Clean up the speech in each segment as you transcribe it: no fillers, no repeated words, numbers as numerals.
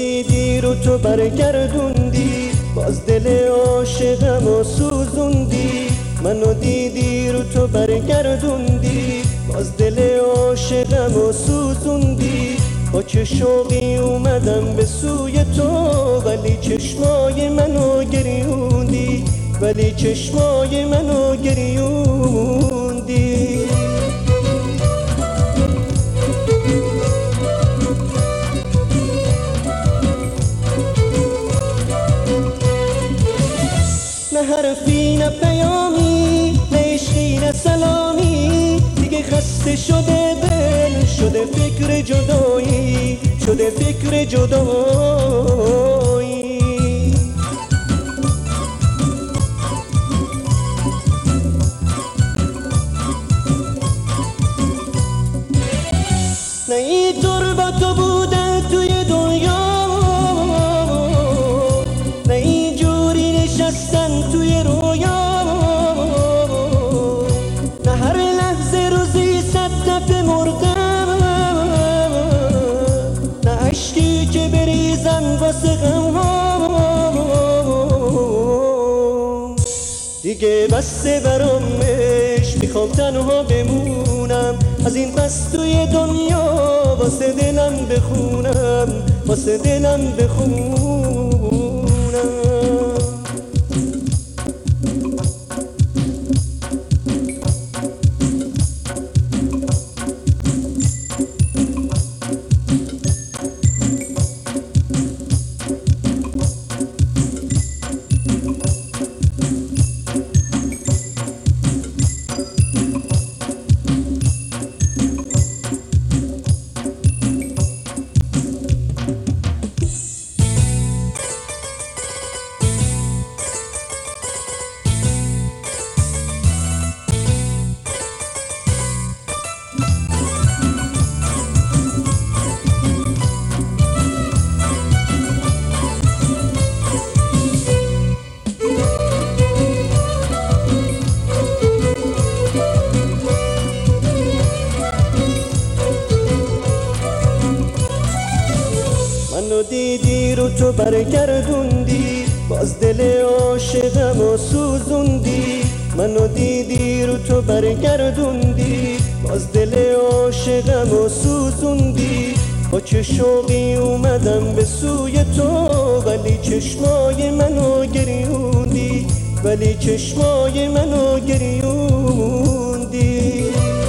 دیدی رو تو برگردوندی، باز دل عاشقمو سوزوندی. منو دیدی رو تو برگردوندی، باز دل عاشقمو سوزوندی. با چه شوقی اومدم به سوی تو، ولی چشمای منو گریوندی، ولی چشمای منو گریوندی. نه حرفی نه پیامی، نه عشقی نه سلامی، دیگه خسته شده دل، شده فکر جدایی، شده فکر جدایی. نه اینطور با تو بودن توی دنیا، نه اینجوری نشستن توی رویا، نه هر لحظه روزی 100 دفعه مردم، نه عشقی که بریزن واسه غم‌هام. دیگه بسته برامش، میخوام تنها بمونم، از این پس توی دنیا واسه دلم بخونم، واسه دلم بخونم. منو دیدی رو تو برگردوندی، باز دل عاشقمو سوزوندی. منو دیدی رو تو برگردوندی، باز دل عاشقمو سوزوندی. با چه شوقی اومدم به سوی تو، ولی چشمای منو گریوندی، ولی چشمای منو گریوندی.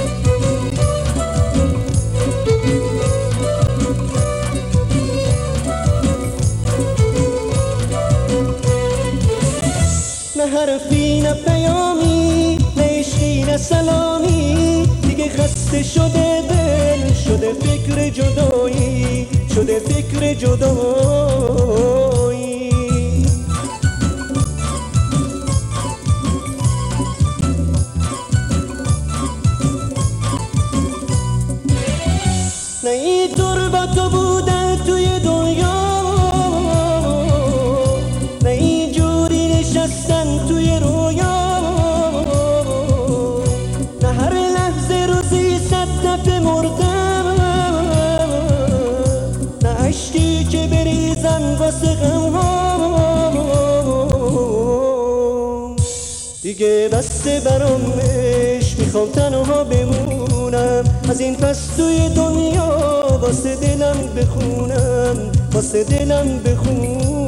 نه حرفی نه پیامی، نه عشقی نه سلامی، دیگه خسته شده دل، شده فکر جدایی، شده فکر جدایی. نه اینطور با تو بودن توی دنیا، نه اینجوری نشستن توی رویا، نه هر لحظه روزی 100 دفعه مردم، نه عشقی که بریزن واسه غم‌هام. دیگه بسته برامش، میخوام تنها بمونم، از این پس توی دنیا واسه دلم بخونم، واسه دلم بخونم.